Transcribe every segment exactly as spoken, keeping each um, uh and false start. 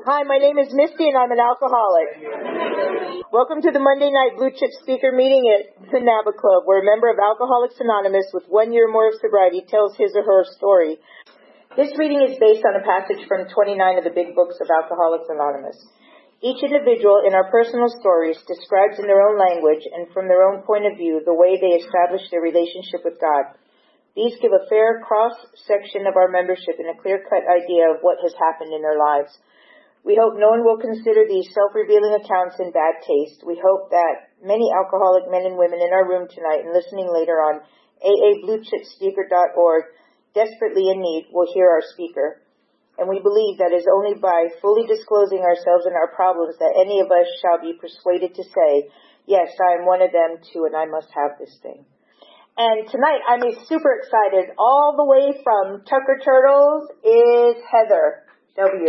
Hi, my name is Misty and I'm an alcoholic. Welcome to the Monday night Blue Chip speaker meeting at the NABA Club, where a member of Alcoholics Anonymous with one year or more of sobriety tells his or her story. This reading is based on a passage from twenty-nine of the big books of Alcoholics Anonymous. Each individual in our personal stories describes in their own language and from their own point of view the way they established their relationship with God. These give a fair cross-section of our membership and a clear-cut idea of what has happened in their lives. We hope no one will consider these self-revealing accounts in bad taste. We hope that many alcoholic men and women in our room tonight and listening later on a a blue chip speaker dot org, desperately in need, will hear our speaker. And we believe that it is only by fully disclosing ourselves and our problems that any of us shall be persuaded to say, yes, I am one of them too, and I must have this thing. And tonight I'm super excited. All the way from Tucker Turtles is Heather W.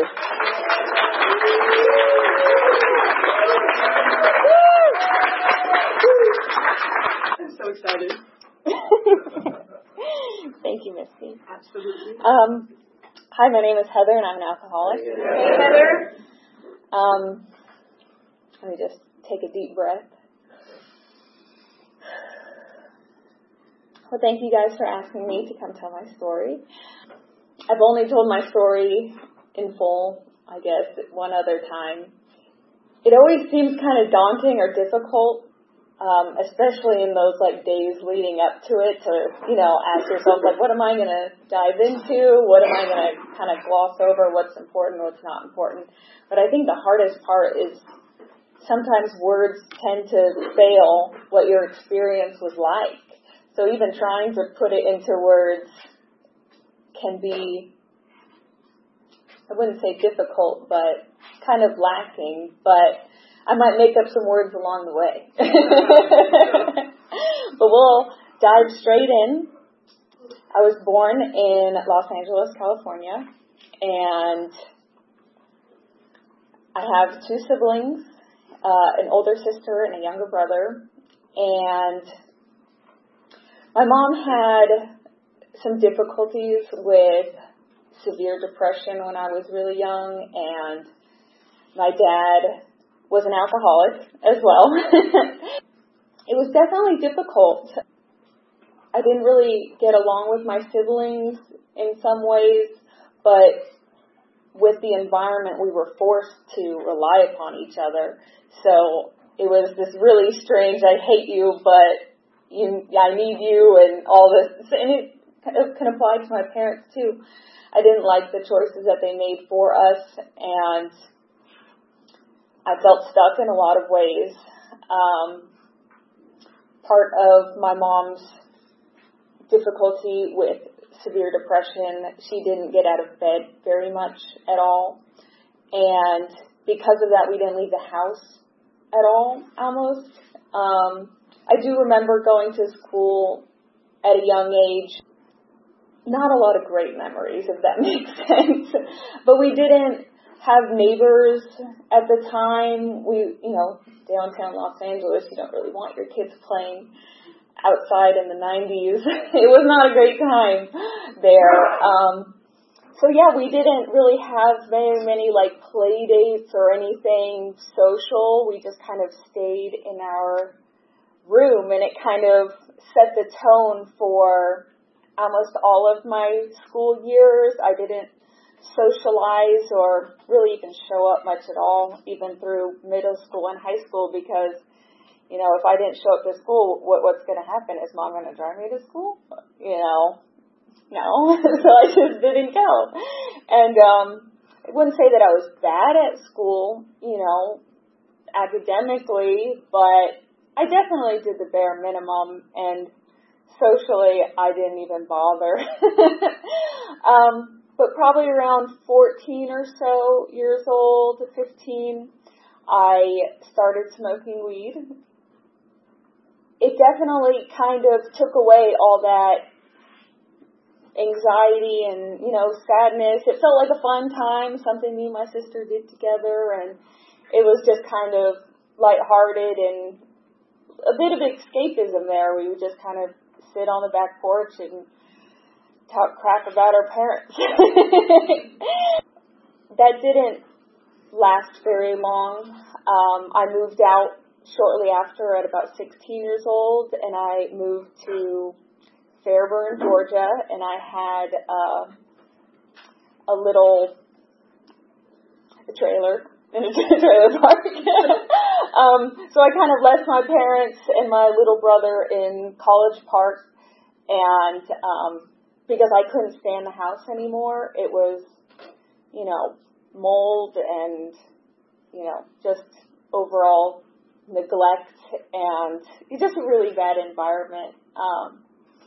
I'm so excited. Thank you, Misty. Absolutely. Um, hi, my name is Heather, and I'm an alcoholic. Hey, Heather. Um, let me just take a deep breath. Well, thank you guys for asking me to come tell my story. I've only told my story in full, I guess, one other time. It always seems kind of daunting or difficult, um, especially in those like days leading up to it, to, you know, ask yourself, like, what am I going to dive into? What am I going to kind of gloss over? What's important? What's not important? But I think the hardest part is sometimes words tend to fail what your experience was like. So even trying to put it into words can be, I wouldn't say difficult, but kind of lacking. But I might make up some words along the way. But we'll dive straight in. I was born in Los Angeles, California, and I have two siblings, uh, an older sister and a younger brother. And my mom had some difficulties with severe depression when I was really young, and my dad was an alcoholic as well. It was definitely difficult. I didn't really get along with my siblings in some ways, but with the environment we were forced to rely upon each other. So it was this really strange, I hate you, but you, I need you, and all this. And it can apply to my parents too. I didn't like the choices that they made for us, and I felt stuck in a lot of ways. Um, part of my mom's difficulty with severe depression, she didn't get out of bed very much at all. And because of that, we didn't leave the house at all, almost. Um, I do remember going to school at a young age. Not a lot of great memories, if that makes sense. But we didn't have neighbors at the time. We, you know, downtown Los Angeles, you don't really want your kids playing outside in the nineties. It was not a great time there. Um, so yeah, we didn't really have very many like play dates or anything social. We just kind of stayed in our room, and it kind of set the tone for almost all of my school years. I didn't socialize or really even show up much at all, even through middle school and high school, because, you know, if I didn't show up to school, what, what's going to happen? Is Mom going to drive me to school? You know, no. So I just didn't go. And um, I wouldn't say that I was bad at school, you know, academically, but I definitely did the bare minimum, and socially, I didn't even bother. um, but probably around fourteen or so years old, fifteen, I started smoking weed. It definitely kind of took away all that anxiety and, you know, sadness. It felt like a fun time, something me and my sister did together, and it was just kind of lighthearted and a bit of escapism there. We would just kind of sit on the back porch and talk crap about our parents. That didn't last very long. Um, I moved out shortly after at about sixteen years old, and I moved to Fairburn, Georgia, and I had uh, a little a trailer in a trailer park. um, so I kind of left my parents and my little brother in College Park, and um, because I couldn't stand the house anymore, it was, you know, mold and, you know, just overall neglect and just a really bad environment. Um,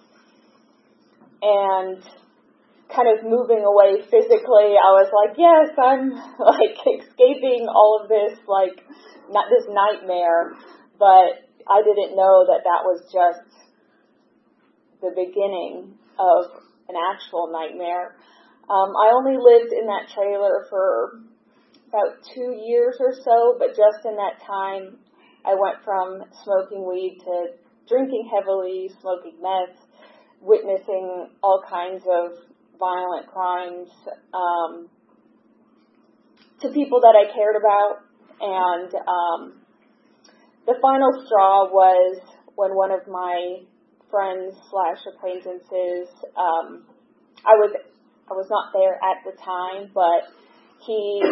and kind of moving away physically, I was like, yes, I'm like escaping all of this, like not this nightmare, but I didn't know that that was just the beginning of an actual nightmare. Um, I only lived in that trailer for about two years or so, but just in that time, I went from smoking weed to drinking heavily, smoking meth, witnessing all kinds of violent crimes um, to people that I cared about. And um, the final straw was when one of my friends slash acquaintances, um, I was I was not there at the time, but he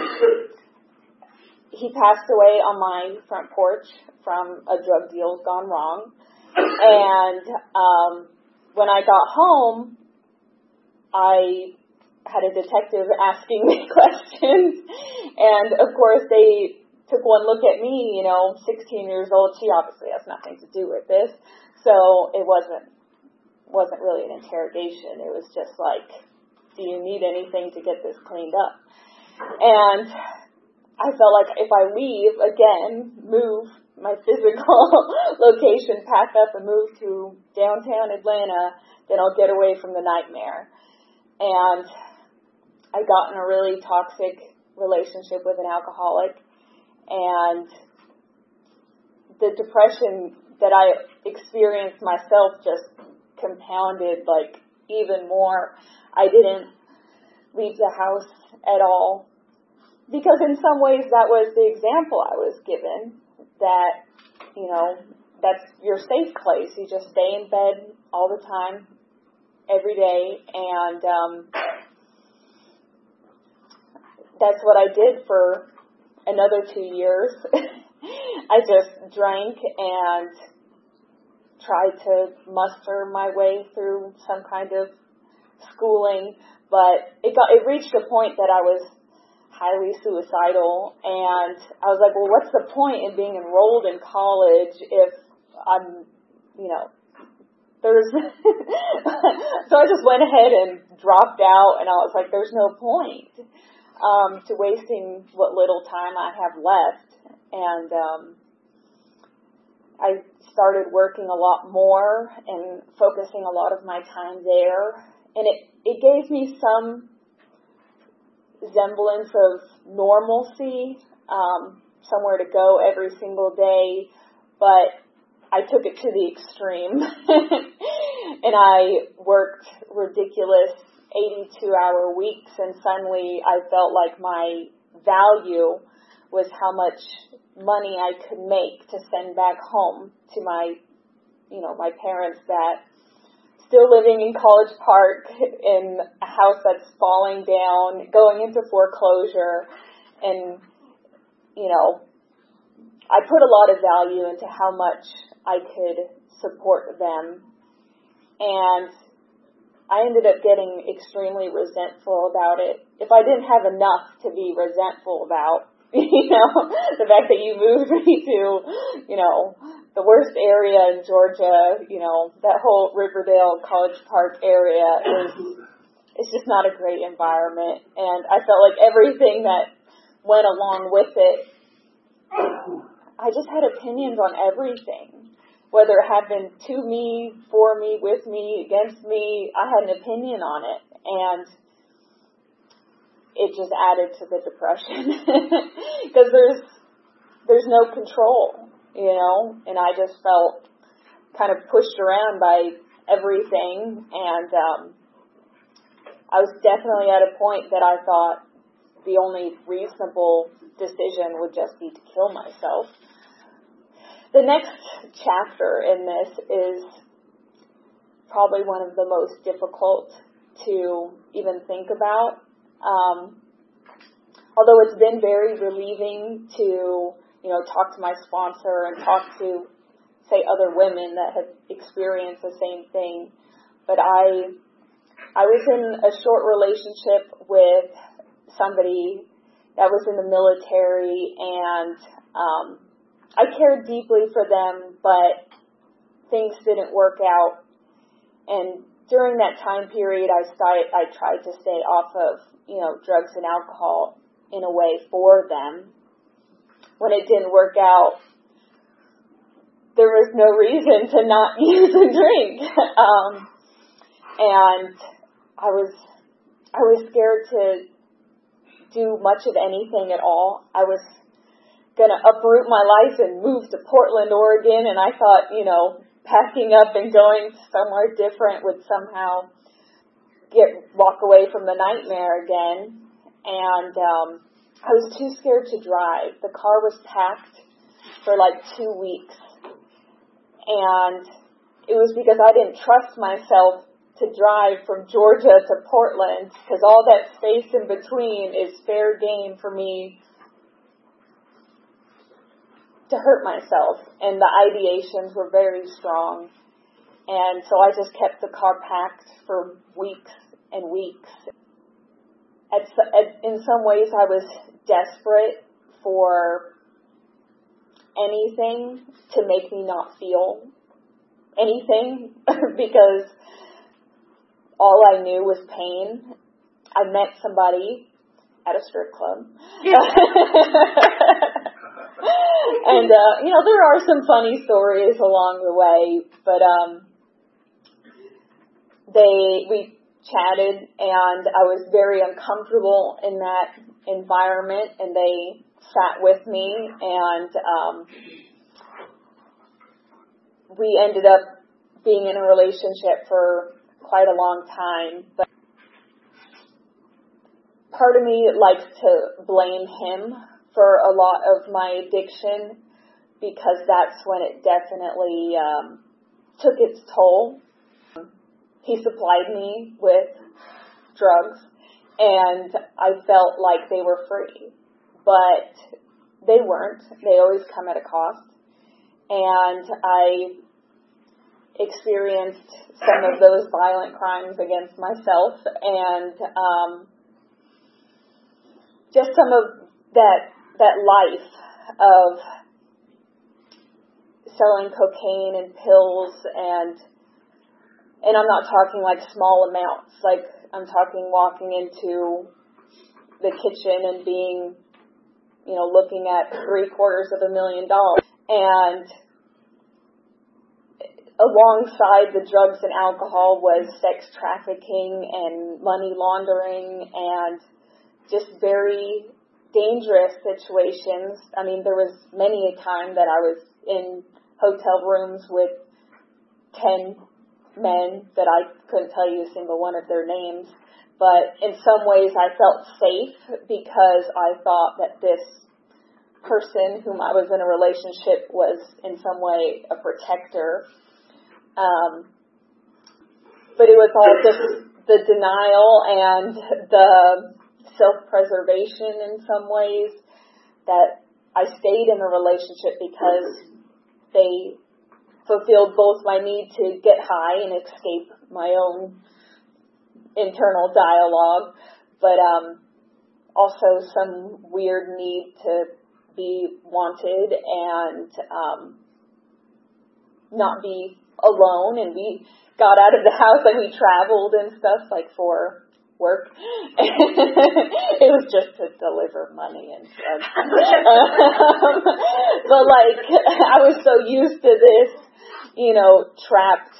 he passed away on my front porch from a drug deal gone wrong. And um, when I got home, I had a detective asking me questions, and of course they took one look at me, you know, sixteen years old, she obviously has nothing to do with this, so it wasn't, wasn't really an interrogation, it was just like, do you need anything to get this cleaned up? And I felt like if I leave, again, move my physical location, pack up and move to downtown Atlanta, then I'll get away from the nightmare. And I got in a really toxic relationship with an alcoholic, and the depression that I experienced myself just compounded like even more. I didn't leave the house at all because in some ways that was the example I was given, that, you know, that's your safe place. You just stay in bed all the time, every day, and um, that's what I did for another two years. I just drank and tried to muster my way through some kind of schooling, but it got it reached a point that I was highly suicidal, and I was like, well, what's the point in being enrolled in college if I'm, you know, there's so I just went ahead and dropped out, and I was like, there's no point um, to wasting what little time I have left. And um, I started working a lot more and focusing a lot of my time there, and it, it gave me some semblance of normalcy, um, somewhere to go every single day, but I took it to the extreme, and I worked ridiculous eighty-two hour weeks, and suddenly I felt like my value was how much money I could make to send back home to my, you know, my parents that still living in College Park in a house that's falling down, going into foreclosure, and, you know, I put a lot of value into how much I could support them, and I ended up getting extremely resentful about it. If I didn't have enough to be resentful about, you know, the fact that you moved me to, you know, the worst area in Georgia, you know, that whole Riverdale, College Park area is, it's just not a great environment, and I felt like everything that went along with it, I just had opinions on everything. Whether it happened to me, for me, with me, against me, I had an opinion on it, and it just added to the depression because there's there's no control, you know, and I just felt kind of pushed around by everything, and um, I was definitely at a point that I thought, the only reasonable decision would just be to kill myself. The next chapter in this is probably one of the most difficult to even think about. Um, although it's been very relieving to, you know, talk to my sponsor and talk to, say, other women that have experienced the same thing. But I, I was in a short relationship with somebody that was in the military, and um, I cared deeply for them, but things didn't work out. And during that time period, I started, I tried to stay off of, you know, drugs and alcohol in a way for them. When it didn't work out, there was no reason to not use and drink. um, and I was, I was scared to do much of anything at all. I was going to uproot my life and move to Portland, Oregon, and I thought, you know, packing up and going somewhere different would somehow get walk away from the nightmare again. And um, I was too scared to drive. The car was packed for like two weeks. And it was because I didn't trust myself to drive from Georgia to Portland, because all that space in between is fair game for me to hurt myself, and the ideations were very strong. And so I just kept the car packed for weeks and weeks. At, at, in some ways, I was desperate for anything to make me not feel anything, because all I knew was pain. I met somebody at a strip club. And, uh, you know, there are some funny stories along the way, but, um, they, we chatted, and I was very uncomfortable in that environment, and they sat with me, and, um, we ended up being in a relationship for quite a long time. But part of me likes to blame him for a lot of my addiction, because that's when it definitely um, took its toll. He supplied me with drugs, and I felt like they were free, but they weren't. They always come at a cost. And I experienced some of those violent crimes against myself, and um, just some of that that life of selling cocaine and pills, and and I'm not talking like small amounts, like I'm talking walking into the kitchen and being, you know, looking at three quarters of a million dollars. And alongside the drugs and alcohol was sex trafficking and money laundering and just very dangerous situations. I mean, there was many a time that I was in hotel rooms with ten men that I couldn't tell you a single one of their names. But in some ways I felt safe because I thought that this person whom I was in a relationship was in some way a protector. Um, but it was all just the denial and the self-preservation in some ways, that I stayed in a relationship because they fulfilled both my need to get high and escape my own internal dialogue, but um, also some weird need to be wanted and um, not be alone. And we got out of the house and we traveled and stuff, like for work. It was just to deliver money and drugs. um, but like, I was so used to this, you know, trapped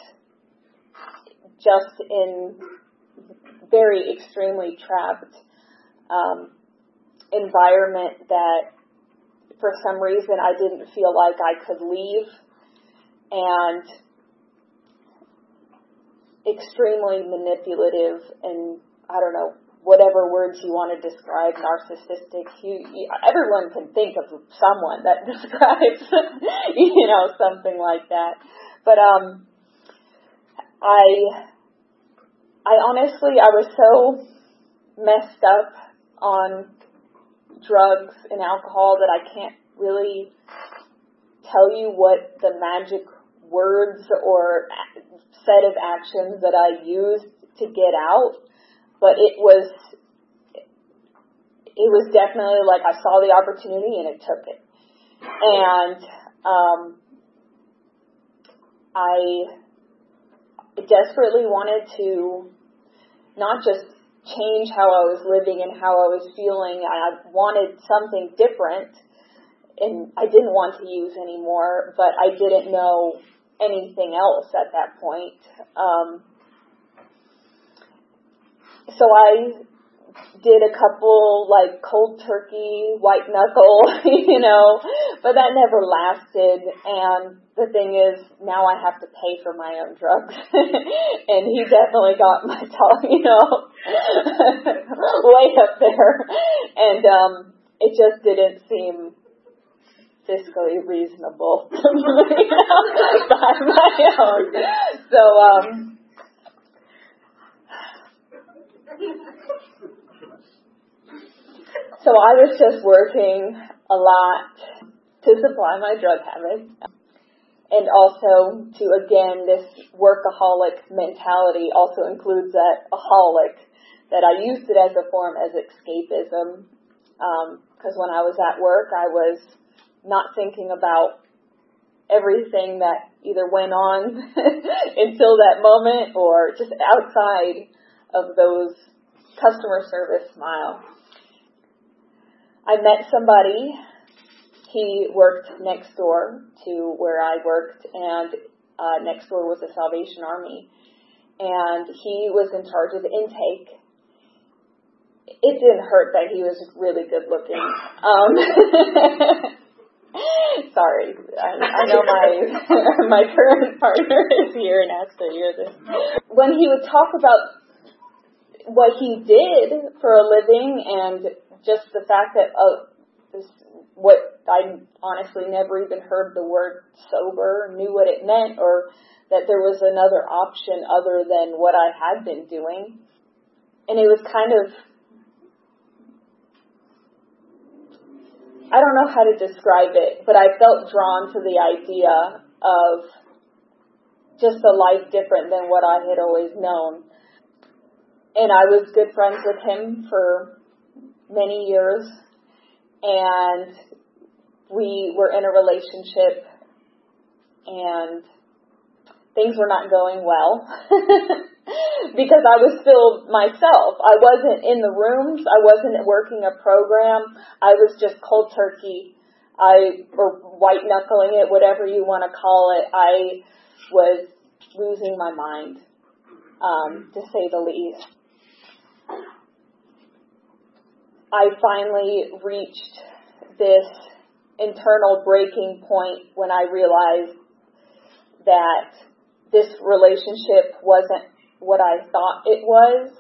just in very extremely trapped um, environment that for some reason I didn't feel like I could leave, and extremely manipulative and, I don't know, whatever words you want to describe narcissistic. You, you, everyone can think of someone that describes, you know, something like that. But um, I, I honestly, I was so messed up on drugs and alcohol that I can't really tell you what the magic words or set of actions that I used to get out. But it was, it was definitely like I saw the opportunity and it took it. And um, I desperately wanted to not just change how I was living and how I was feeling. I wanted something different, and I didn't want to use anymore, but I didn't know anything else at that point. Um, So I did a couple, like, cold turkey, white knuckle, you know, but that never lasted. And the thing is, now I have to pay for my own drugs. And he definitely got my talk, you know, way up there. And um, it just didn't seem fiscally reasonable to buy my own. So, um, So I was just working a lot to supply my drug habit, and also to, again, this workaholic mentality also includes that aholic, that I used it as a form as escapism, because um, when I was at work, I was not thinking about everything that either went on until that moment or just outside of those customer service smile. I met somebody. He worked next door to where I worked, and uh, next door was the Salvation Army. And he was in charge of the intake. It didn't hurt that he was really good looking. Um, sorry, I, I know my my current partner is here and has to hear this. When he would talk about what he did for a living, and just the fact that uh, this, what I honestly never even heard the word sober, knew what it meant, or that there was another option other than what I had been doing. And it was kind of, I don't know how to describe it, but I felt drawn to the idea of just a life different than what I had always known. And I was good friends with him for many years, and we were in a relationship, and things were not going well because I was still myself. I wasn't in the rooms. I wasn't working a program. I was just cold turkey. I, or white knuckling it, whatever you want to call it. I was losing my mind, um, to say the least. I finally reached this internal breaking point when I realized that this relationship wasn't what I thought it was,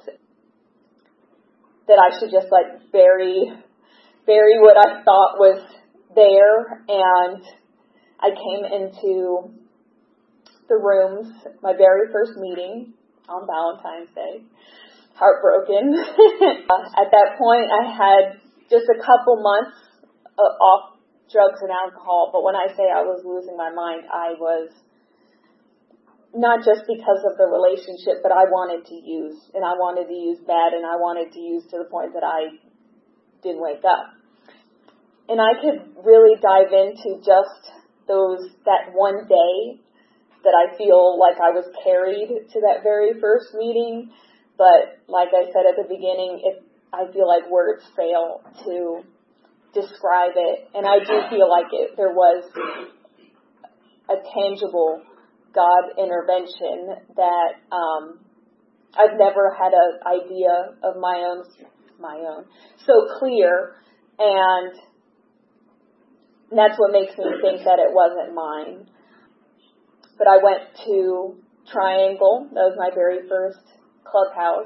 that I should just like bury, bury what I thought was there. And I came into the rooms, my very first meeting on Valentine's Day, heartbroken. At that point, I had just a couple months off drugs and alcohol, but when I say I was losing my mind, I was not just because of the relationship, but I wanted to use, and I wanted to use bad, and I wanted to use to the point that I didn't wake up. And I could really dive into just those, that one day that I feel like I was carried to that very first meeting. But like I said at the beginning, it, I feel like words fail to describe it. And I do feel like it, there was a tangible God intervention that um, I've never had an idea of my own, my own, so clear. And that's what makes me think that it wasn't mine. But I went to Triangle. That was my very first clubhouse.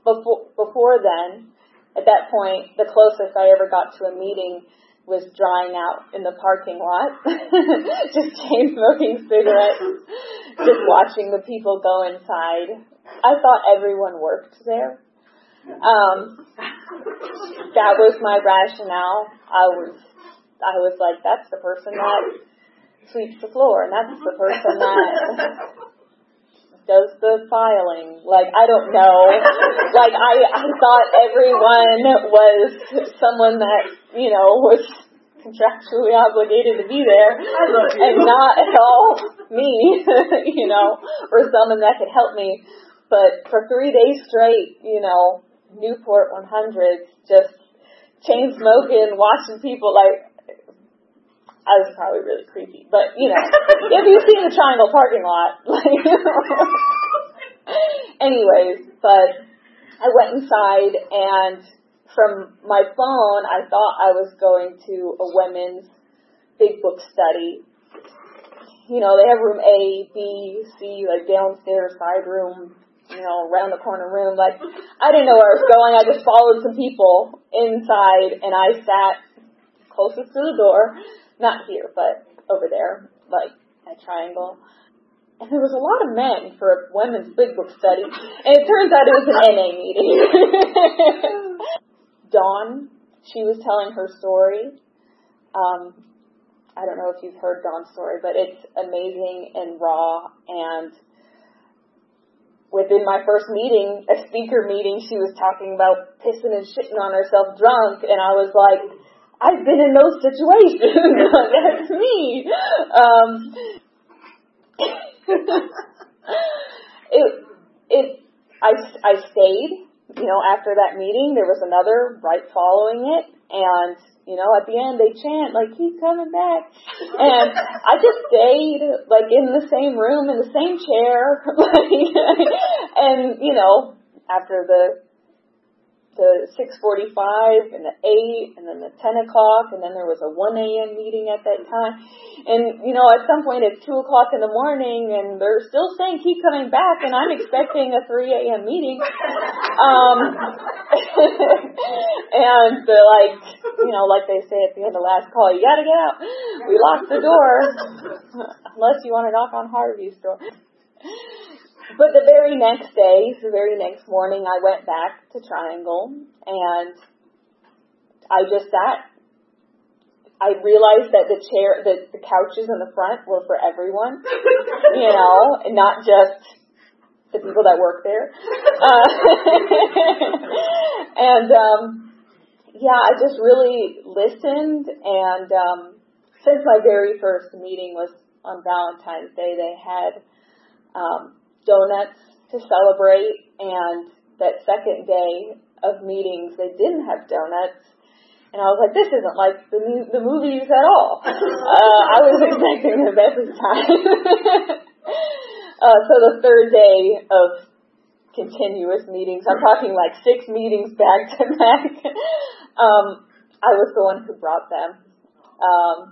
before, before then, at that point, the closest I ever got to a meeting was drying out in the parking lot, just chain smoking cigarettes, just watching the people go inside. I thought everyone worked there. Um, that was my rationale. I was, I was like, that's the person that sweeps the floor, and that's the person that does the filing. Like, I don't know. Like, I, I thought everyone was someone that, you know, was contractually obligated to be there, and not at all me, you know, or someone that could help me. But for three days straight, you know, Newport one hundreds, just chain smoking, watching people, like, I was probably really creepy, but, you know, if you've seen the Triangle parking lot, like, anyways, but I went inside, and from my phone, I thought I was going to a women's big book study. You know, they have room A, B, C, like downstairs, side room, you know, around the corner room. Like, I didn't know where I was going. I just followed some people inside, and I sat closest to the door. Not here, but over there, like at Triangle. And there was a lot of men for a women's big book study. And it turns out it was an N A meeting. Dawn, she was telling her story. Um, I don't know if you've heard Dawn's story, but it's amazing and raw. And within my first meeting, a speaker meeting, she was talking about pissing and shitting on herself drunk. And I was like, I've been in those situations. That's me. Um, it, it, I, I stayed, you know, after that meeting. There was another right following it. And, you know, at the end they chant, like, he's coming back. And I just stayed, like, in the same room, in the same chair. And, you know, after the the six forty-five and the eight and then the ten o'clock, and then there was a one a.m. meeting at that time. And, you know, at some point it's two o'clock in the morning and they're still saying keep coming back, and I'm expecting a three a.m. meeting. Um, and they're like, you know, like they say at the end of last call, you gotta get out. We locked the door. Unless you want to knock on Harvey's door. But the very next day, the very next morning, I went back to Triangle, and I just sat. I realized that the chair, the, the couches in the front were for everyone, you know, and not just the people that work there. Uh, and, um, yeah, I just really listened, and um, since my very first meeting was on Valentine's Day, they had um, donuts to celebrate, and that second day of meetings they didn't have donuts, and I was like, this isn't like the the movies at all. uh, I was expecting them every time. uh, so the third day of continuous meetings, I'm talking like six meetings back to back, um, I was the one who brought them. Um,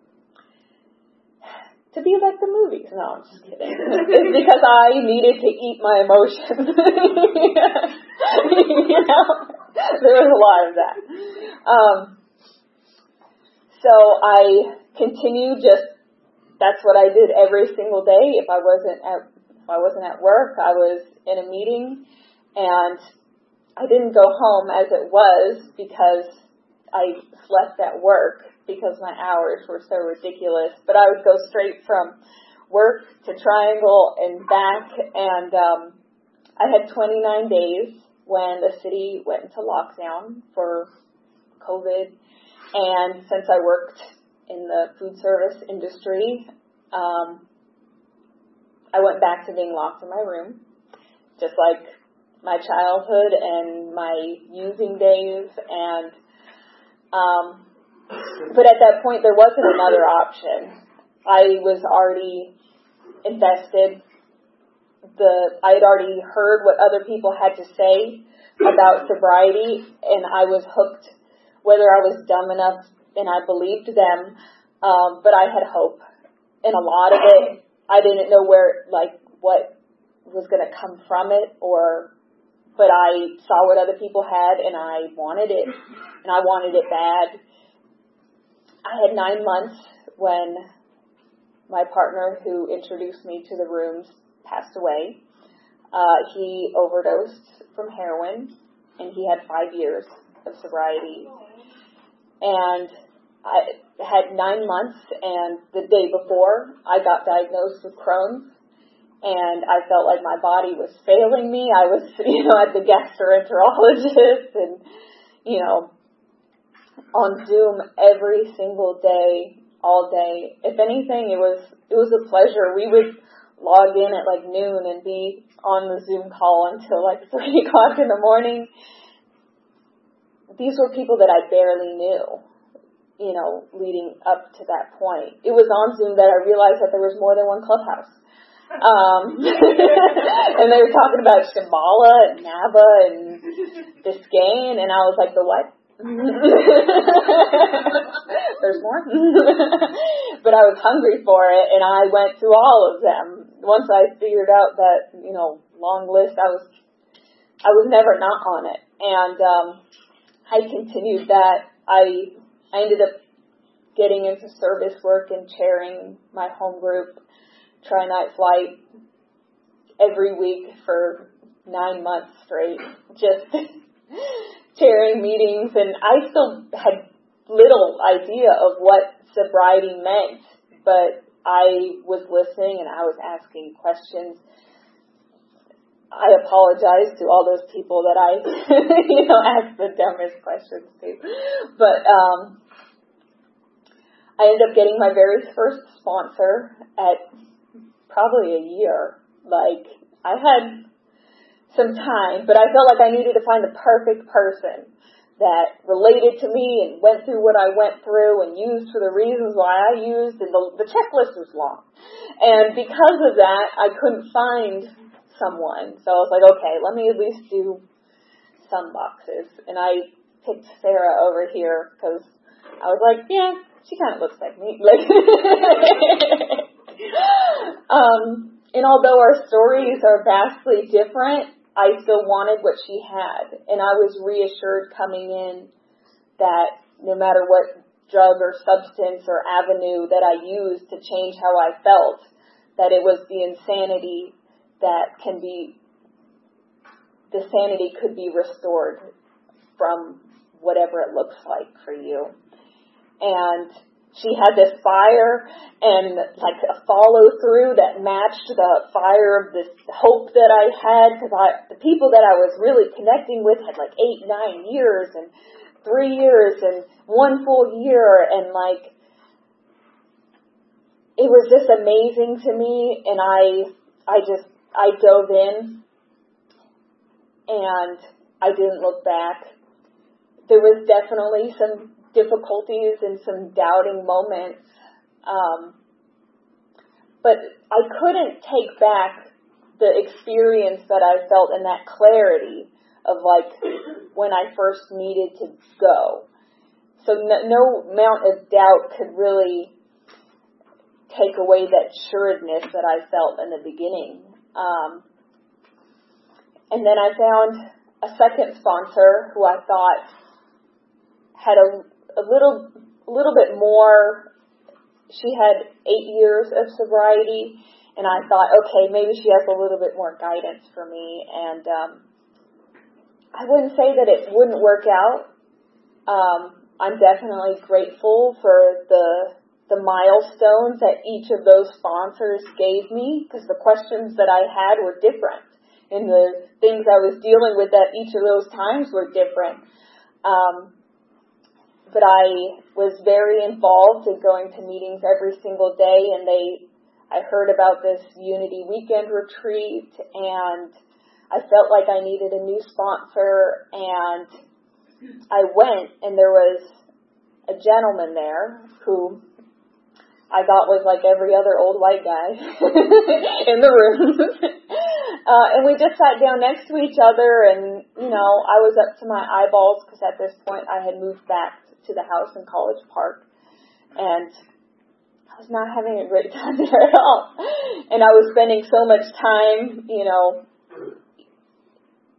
To be like the movies. No, I'm just kidding. It's because I needed to eat my emotions. You know? There was a lot of that. Um, so I continued just, that's what I did every single day. If I wasn't at, if I wasn't at work, I was in a meeting, and I didn't go home as it was because I slept at work, because my hours were so ridiculous. But I would go straight from work to Triangle and back, and um, I had twenty-nine days when the city went into lockdown for COVID, and since I worked in the food service industry, um, I went back to being locked in my room, just like my childhood and my using days, and um, but at that point, there wasn't another option. I was already invested. The I had already heard what other people had to say about sobriety, and I was hooked, whether I was dumb enough, and I believed them, um, but I had hope. And a lot of it, I didn't know where, like, what was going to come from it, or, but but I saw what other people had, and I wanted it, and I wanted it bad. I had nine months when my partner who introduced me to the rooms passed away. Uh, he overdosed from heroin, and he had five years of sobriety. And I had nine months, and the day before, I got diagnosed with Crohn's, and I felt like my body was failing me. I was, you know, at the gastroenterologist, and, you know, on Zoom every single day, all day. If anything, it was it was a pleasure. We would log in at like noon and be on the Zoom call until like three o'clock in the morning. These were people that I barely knew, you know, leading up to that point. It was on Zoom that I realized that there was more than one clubhouse. Um, and they were talking about Shambhala and Nava and Biscayne, and I was like, the what? There's more. But I was hungry for it, and I went through all of them. Once I figured out that, you know, long list, I was I was never not on it. And um, I continued that. I I ended up getting into service work and chairing my home group, Tri-Night Flight, every week for nine months straight. Just chairing meetings, and I still had little idea of what sobriety meant, but I was listening and I was asking questions. I apologize to all those people that I, you know, asked the dumbest questions to. But um, I ended up getting my very first sponsor at probably a year. Like, I had some time, but I felt like I needed to find the perfect person that related to me and went through what I went through and used for the reasons why I used, and the, the checklist was long. And because of that, I couldn't find someone. So I was like, okay, let me at least do some boxes. And I picked Sarah over here because I was like, yeah, she kind of looks like me. Like, um, and although our stories are vastly different, I still wanted what she had, and I was reassured coming in that no matter what drug or substance or avenue that I used to change how I felt, that it was the insanity that can be, the sanity could be restored from whatever it looks like for you. And she had this fire and like a follow through that matched the fire of this hope that I had, because I, the people that I was really connecting with had like eight, nine years and three years and one full year, and like it was just amazing to me. And I, I just, I dove in and I didn't look back. There was definitely some difficulties and some doubting moments. Um, but I couldn't take back the experience that I felt and that clarity of like when I first needed to go. So no, no amount of doubt could really take away that sureness that I felt in the beginning. Um, and then I found a second sponsor who I thought had a a little, a little bit more. She had eight years of sobriety, and I thought, okay, maybe she has a little bit more guidance for me. And um, I wouldn't say that it wouldn't work out. Um, I'm definitely grateful for the the milestones that each of those sponsors gave me, because the questions that I had were different, and the things I was dealing with at each of those times were different. Um, But I was very involved in going to meetings every single day, and they, I heard about this Unity Weekend retreat, and I felt like I needed a new sponsor, and I went, and there was a gentleman there who I thought was like every other old white guy in the room. uh, and we just sat down next to each other, and, you know, I was up to my eyeballs because at this point I had moved back to the house in College Park, and I was not having a great time there at all. And I was spending so much time, you know,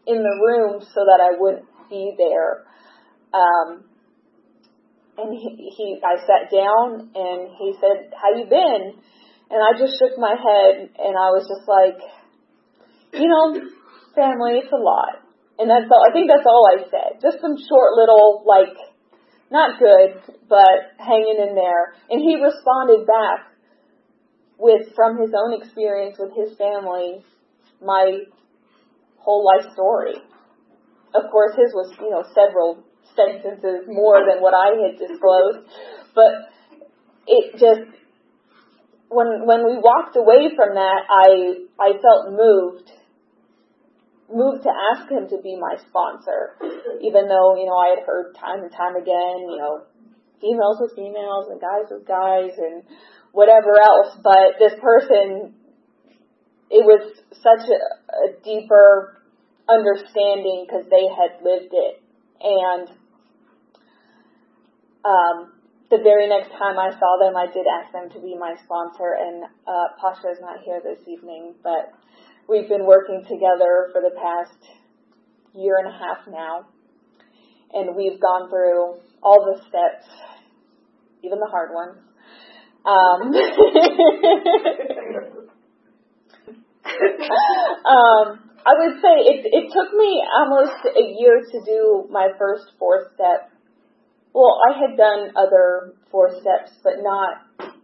in the room so that I wouldn't be there. Um, and he, he, I sat down and he said, "How you been?" And I just shook my head and I was just like, you know, family, it's a lot. And that's all, I think that's all I said. Just some short little, like, not good, but hanging in there. And he responded back with, from his own experience with his family, my whole life story. Of course, his was, you know, several sentences more than what I had disclosed. But it just, when when we walked away from that, I I felt moved. moved to ask him to be my sponsor, even though, you know, I had heard time and time again, you know, females with females and guys with guys and whatever else. But this person, it was such a, a deeper understanding because they had lived it. And um, the very next time I saw them, I did ask them to be my sponsor. And uh, Pasha is not here this evening, but we've been working together for the past year and a half now, and we've gone through all the steps, even the hard ones. Um, um, I would say it, it took me almost a year to do my first fourth step. Well, I had done other four steps, but not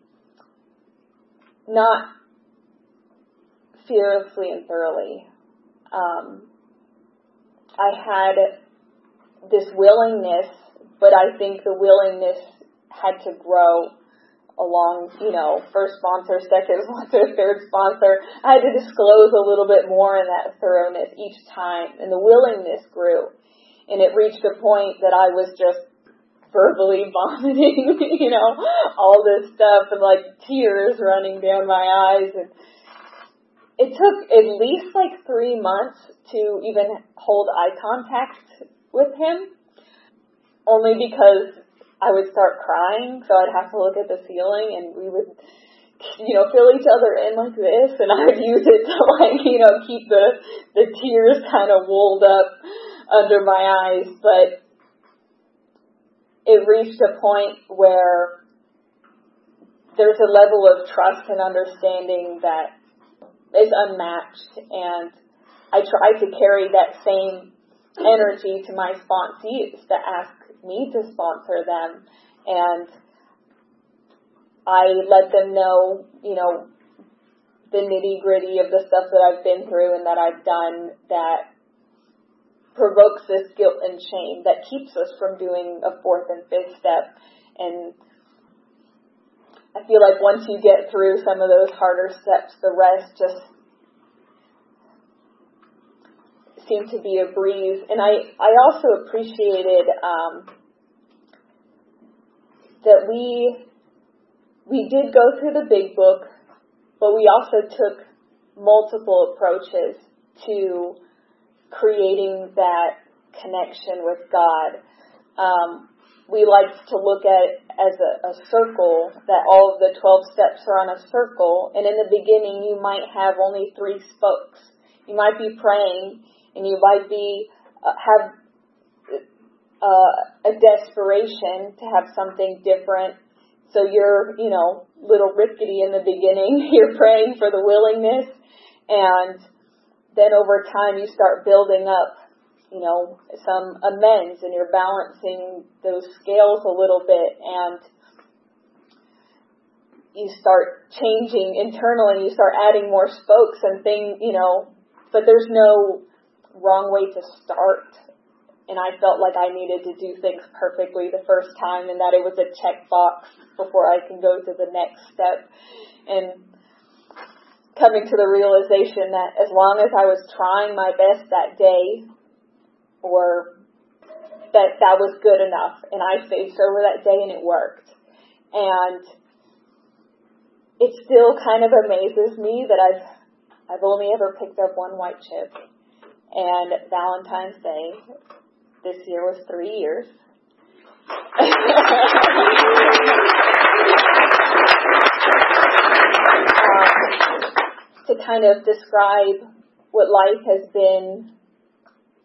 not. fearlessly and thoroughly. Um, I had this willingness, but I think the willingness had to grow along, you know, first sponsor, second sponsor, third sponsor. I had to disclose a little bit more in that thoroughness each time, and the willingness grew. And it reached a point that I was just verbally vomiting, you know, all this stuff and like tears running down my eyes. And it took at least like three months to even hold eye contact with him, only because I would start crying, so I'd have to look at the ceiling, and we would, you know, fill each other in like this, and I would use it to like, you know, keep the, the tears kind of wooled up under my eyes. But it reached a point where there's a level of trust and understanding that is unmatched, and I try to carry that same energy to my sponsees that ask me to sponsor them, and I let them know, you know, the nitty gritty of the stuff that I've been through and that I've done that provokes this guilt and shame that keeps us from doing a fourth and fifth step. And I feel like once you get through some of those harder steps, the rest just seemed to be a breeze. And I, I also appreciated um, that we we did go through the big book, but we also took multiple approaches to creating that connection with God. Um, we liked to look at it as a, a circle, that all of the twelve steps are on a circle, and in the beginning you might have only three spokes. You might be praying, and you might be uh, have uh, a desperation to have something different. So you're, you know, little rickety in the beginning. You're praying for the willingness, and then over time you start building up, you know, some amends, and you're balancing those scales a little bit, and you start changing internally. You start adding more spokes and things, you know, but there's no wrong way to start. And I felt like I needed to do things perfectly the first time, and that it was a checkbox before I can go to the next step. And coming to the realization that as long as I was trying my best that day, or that that was good enough, and I stayed sober that day and it worked. And it still kind of amazes me that I've I've only ever picked up one white chip. And Valentine's Day this year was three years. um, to kind of describe what life has been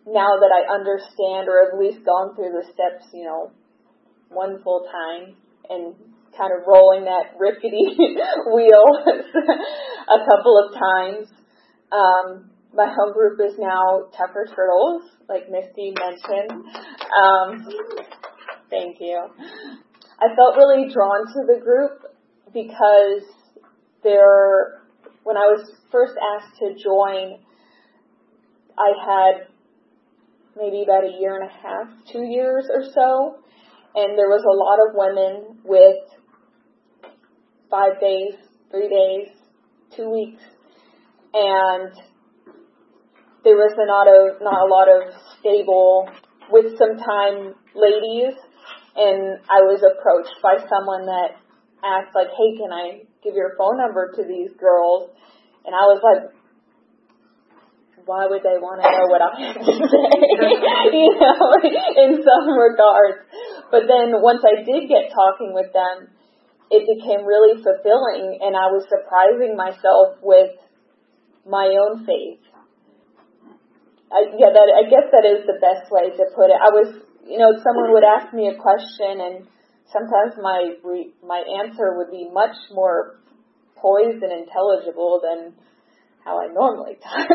now that I understand, or at least gone through the steps, you know, one full time and kind of rolling that rickety wheel a couple of times. Um, my home group is now Tougher Turtles, like Misty mentioned. Um, thank you. I felt really drawn to the group because there, when I was first asked to join, I had maybe about a year and a half, two years or so, and there was a lot of women with five days, three days, two weeks, and there was not a, not a lot of stable, with some time ladies, and I was approached by someone that asked, like, hey, can I give your phone number to these girls? And I was like, why would they want to know what I have to say? You know, in some regards. But then once I did get talking with them, it became really fulfilling, and I was surprising myself with my own faith. I, yeah, that, I guess that is the best way to put it. I was, you know, someone would ask me a question, and sometimes my re, my answer would be much more poised and intelligible than how I normally talk.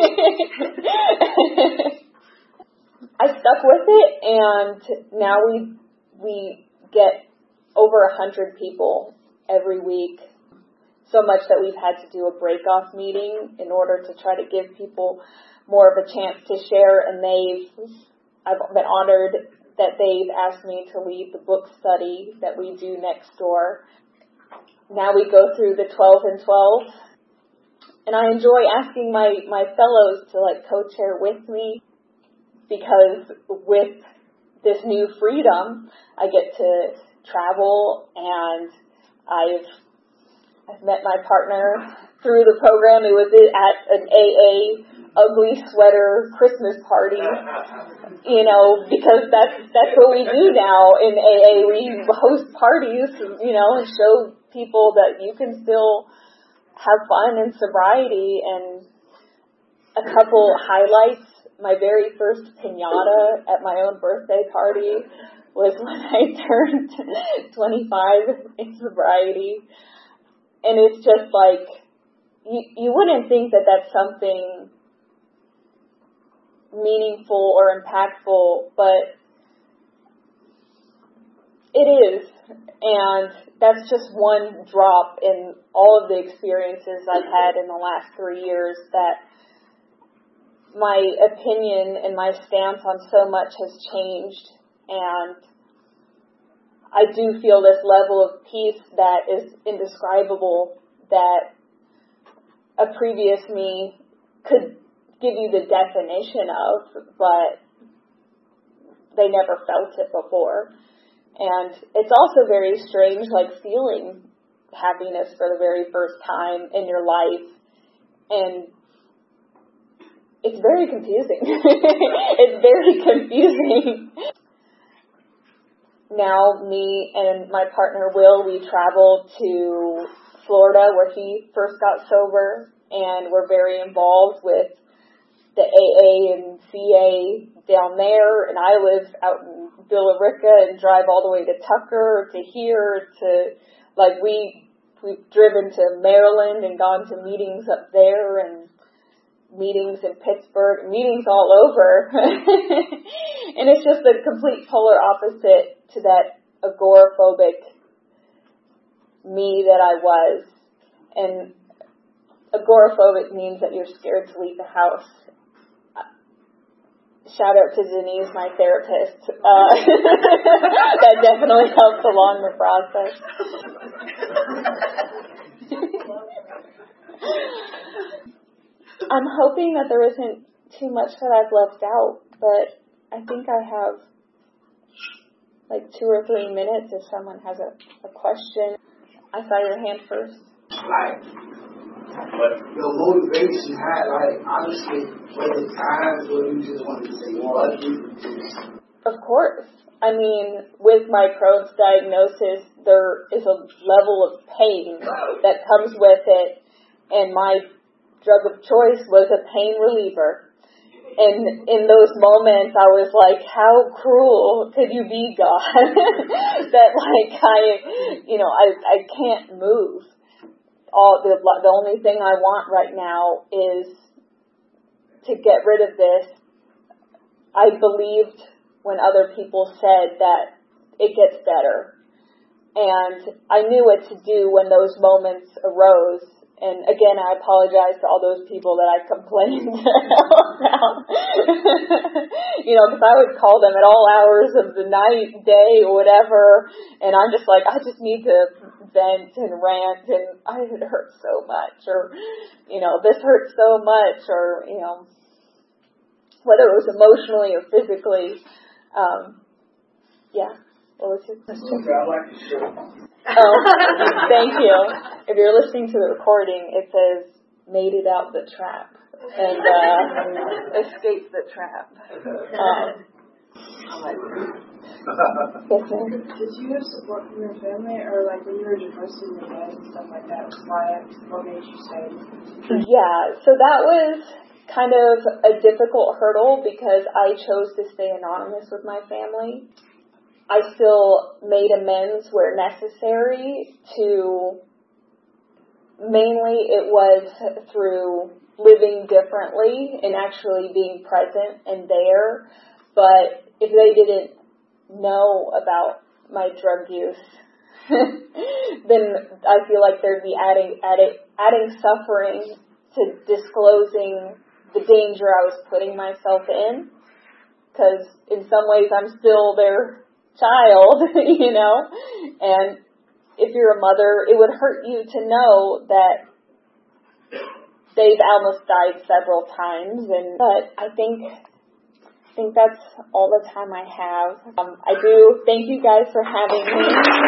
I stuck with it, and now we we get over a hundred people every week. So much that we've had to do a break-off meeting in order to try to give people more of a chance to share. And they've, I've been honored that they've asked me to lead the book study that we do next door. Now we go through the twelve and twelve. And I enjoy asking my, my fellows to like co-chair with me, because with this new freedom, I get to travel, and I've I've met my partner through the program. It was at an A A ugly sweater Christmas party, you know, because that's that's what we do now in A A. We host parties, you know, and show people that you can still have fun and sobriety. And a couple highlights: my very first piñata at my own birthday party was when I turned twenty-five in sobriety. And it's just like, you, you wouldn't think that that's something meaningful or impactful, but it is. And that's just one drop in all of the experiences I've had in the last three years, that my opinion and my stance on so much has changed. And I do feel this level of peace that is indescribable, that a previous me could give you the definition of, but they never felt it before. And it's also very strange, like feeling happiness for the very first time in your life. And it's very confusing. It's very confusing. Now, me and my partner, Will, we travel to Florida, where he first got sober, and we're very involved with the A A and C A down there, and I live out in Billerica and drive all the way to Tucker, to here, to, like, we, we've driven to Maryland and gone to meetings up there, and meetings in Pittsburgh, meetings all over. And it's just a complete polar opposite to that agoraphobic me that I was. And agoraphobic means that you're scared to leave the house. Shout out to Denise, my therapist. Uh, that definitely helps along the process. I'm hoping that there isn't too much that I've left out, but I think I have like two or three minutes if someone has a, a question. I saw your hand first. Like, but the motivation had, like, honestly, was it times where you just wanted to say, well, let's do this? Of course. I mean, with my Crohn's diagnosis, there is a level of pain that comes with it, and my drug of choice was a pain reliever. And in those moments, I was like, how cruel could you be, God? That like I, you know, I, I can't move. All the, the only thing I want right now is to get rid of this. I believed when other people said that it gets better. And I knew what to do when those moments arose. And again, I apologize to all those people that I complained about. You know, because I would call them at all hours of the night, day, or whatever. And I'm just like, I just need to vent and rant. And I, it hurts so much. Or, you know, this hurts so much. Or, you know, whether it was emotionally or physically. Um, yeah. What was your question? Oh, thank you. If you're listening to the recording, it says, made it out the trap. And uh, escaped the trap. Um, yes, ma'am? Did you have support from your family, or like when you were depressed in your bed and stuff like that? Why, what made you stay? Yeah, so that was kind of a difficult hurdle because I chose to stay anonymous with my family. I still made amends where necessary to, mainly it was through living differently and actually being present and there. But if they didn't know about my drug use, then I feel like there'd be adding, adding, adding suffering to disclosing the danger I was putting myself in. Because in some ways I'm still their child, you know, and if you're a mother, it would hurt you to know that they've almost died several times. And but I think I think that's all the time I have. Um, I do thank you guys for having me.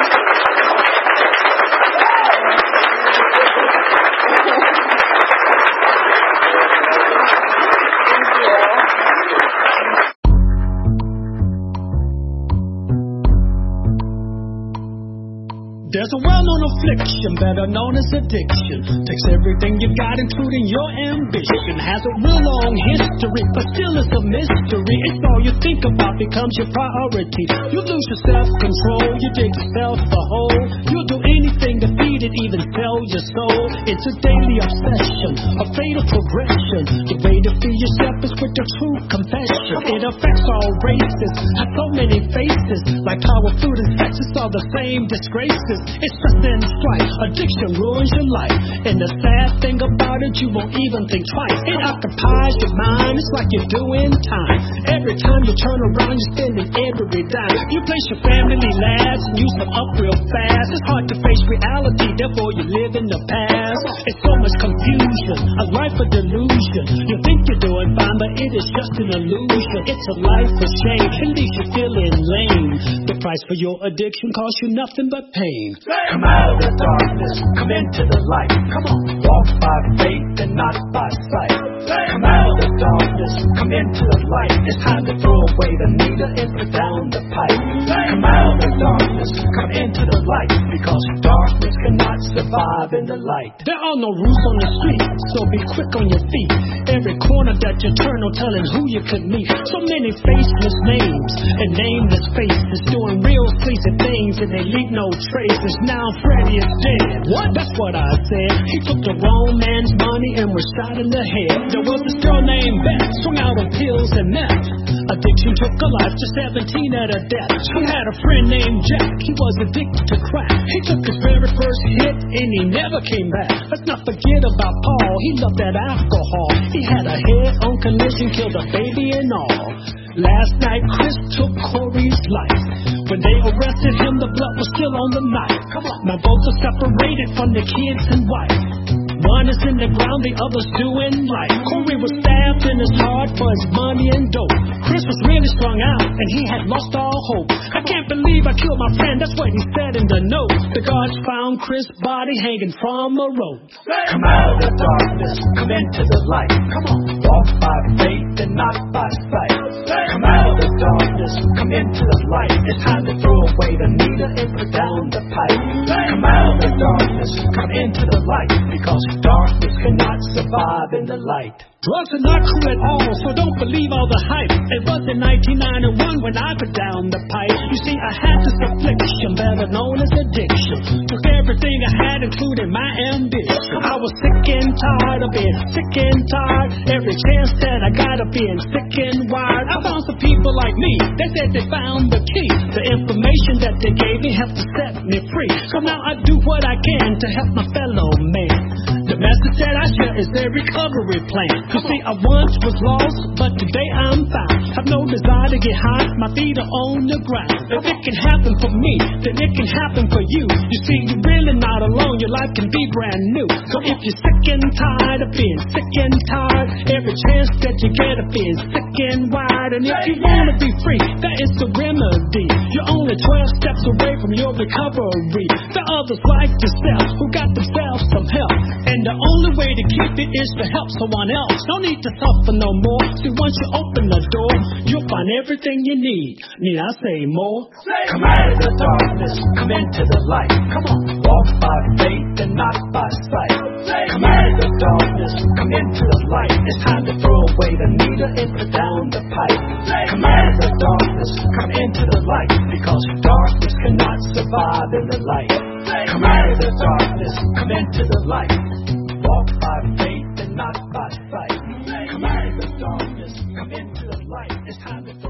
There's a well-known affliction, better known as addiction. Takes everything you've got, including your ambition. Has a real long history, but still is a mystery. It's all you think about becomes your priority. You lose your self-control, you dig yourself a hole. You'll do anything to feed it, even sell your soul. It's a daily obsession, a fatal progression. The way to feed yourself is with the true confession. It affects all races, has so many faces. Like power, food, and sex, it's all the same disgraces. It's just in strife. Addiction ruins your life. And the sad thing about it, you won't even think twice. It occupies your mind. It's like you're doing time. Every time you turn around, you're spending every dime. You place your family last and use them up real fast. It's hard to face reality, therefore you live in the past. It's so much confusion, a life of delusion. You think you're doing fine, but it is just an illusion. It's a life of shame, and leaves you feeling lame. The price for your addiction costs you nothing but pain. Come out of the darkness, come into the light. Come on, walk by faith and not by sight. Come out of the darkness, come into the light. It's time to throw away the needle and put down the pipe. Come out of the darkness, come into the light, because darkness cannot survive in the light. There are no rules on the street, so be quick on your feet. Every corner that you turn, no telling who you could meet. So many faceless names and nameless faces doing real crazy things, and they leave no traces. Now Freddy is dead. What? That's what I said. He took the wrong man's money and was shot in the head. There was this girl named Beth, strung out on pills and meth. Addiction took her life, just seventeen at her death. She had a friend named Jack, he was addicted to crack. He took his very first hit and he never came back. Let's not forget about Paul, he loved that alcohol. He had a head-on collision, killed a baby and all. Last night Chris took Corey's life. When they arrested him, the blood was still on the knife. Now both are separated from the kids and wife. One is in the ground, the other's doing life. Corey was stabbed in his heart for his money and dope. Chris was really strung out, and he had lost all hope. I can't believe I killed my friend, that's what he said in the note. The guards found Chris' body hanging from a rope. Come out of the darkness, come into the light. Come on, walk by faith and not by sight. Come out of the darkness, come come into the light. It's time to throw away the needle and put down the pipe. Come out of the darkness, come into the light, because darkness cannot survive in the light. Drugs are not cool at all, so don't believe all the hype. It was in nineteen ninety-one when I put down the pipe. You see, I had this affliction, better known as addiction. Took everything I had, including my ambition. I was sick and tired of being sick and tired. Every chance that I got of being sick and wired. I found some people like me, they said they found the key. The information that they gave me helped to set me free. So now I do what I can to help my fellow man. The message that I share is their recovery plan. You see, I once was lost, but today I'm found. Have no desire to get high, my feet are on the ground. If it can happen for me, then it can happen for you. You see, you're really not alone, your life can be brand new. So if you're sick and tired of being sick and tired, every chance that you get of being sick and wired. And if you wanna be free, that is the remedy. You're only twelve steps away from your recovery. The others like yourself, who got themselves some help. And the only way to keep it is to help someone else. No need to suffer no more. See, once you open the door, you'll find everything you need. Need I say more? Come out of the darkness, come into the light. Come on, walk by faith and not by sight. Come out of the darkness, come into the light. It's time to throw away the needle and put down the pipe. Come out of the darkness, come into the light, because darkness cannot survive in the light. Come out of the darkness, come into the light. Walk by faith and not by sight. Come out of the darkness, come into the light. It's time to throw